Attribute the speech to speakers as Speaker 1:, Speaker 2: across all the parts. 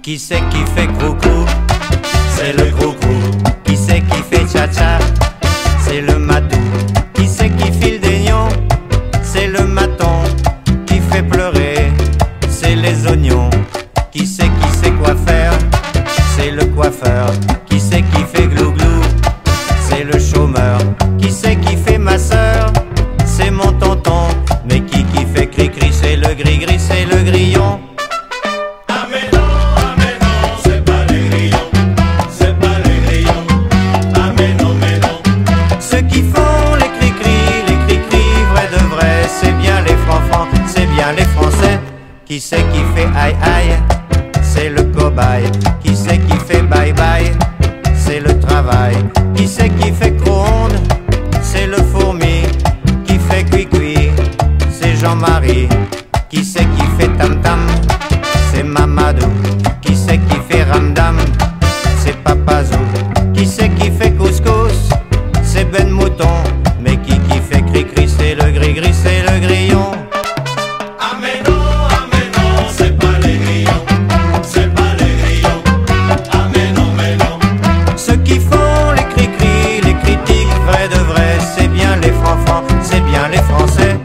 Speaker 1: Qui c'est qui fait coucou? C'est le coucou. Qui c'est qui fait tcha-tcha? C'est le matou. Qui c'est qui file des nions? C'est le maton. Qui fait pleurer? C'est les oignons. Qui sait quoi faire? C'est le coiffeur. Qui c'est qui fait glou-glou? C'est le chômeur. Qui c'est qui fait ma sœur? C'est mon tonton. Mais qui fait cri-cri? C'est le gris-gris, c'est le grillon. Les Français, qui c'est qui fait aïe aïe? C'est le cobaye. Qui c'est qui fait bye bye? C'est le travail. Qui c'est qui fait cronde? C'est le fourmi. Qui fait cuit-cuit? C'est Jean-Marie. Qui c'est qui fait tam-tam? C'est Mamadou. Qui c'est qui fait ramdam? C'est Papazou. Qui c'est qui fait couscous? C'est Ben Mouton. Mais qui fait cri-cri? C'est le gris-gris, c'est le grillon. C'est bien les Français.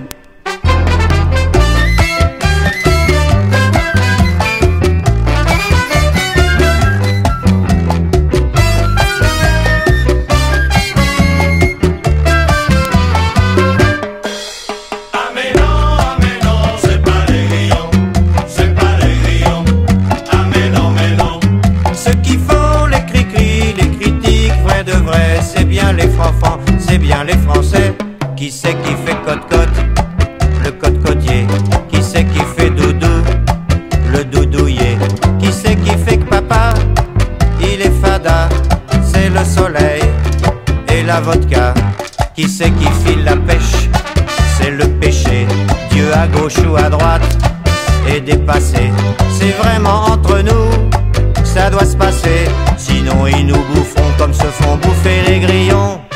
Speaker 2: Ah mais non, c'est pas les grillons, c'est pas les grillons. Ah mais non.
Speaker 1: Ceux qui font les cri-cri, les critiques, vrai de vrai, c'est bien les fanfans, c'est bien les Français. Qui c'est qui fait cote-cote? Le cote-cotier. Qui c'est qui fait doudou? Le doudouillé. Qui c'est qui fait que papa, il est fada? C'est le soleil et la vodka. Qui c'est qui file la pêche? C'est le péché. Dieu à gauche ou à droite est dépassé. C'est vraiment entre nous que ça doit se passer. Sinon ils nous boufferont comme se font bouffer les grillons.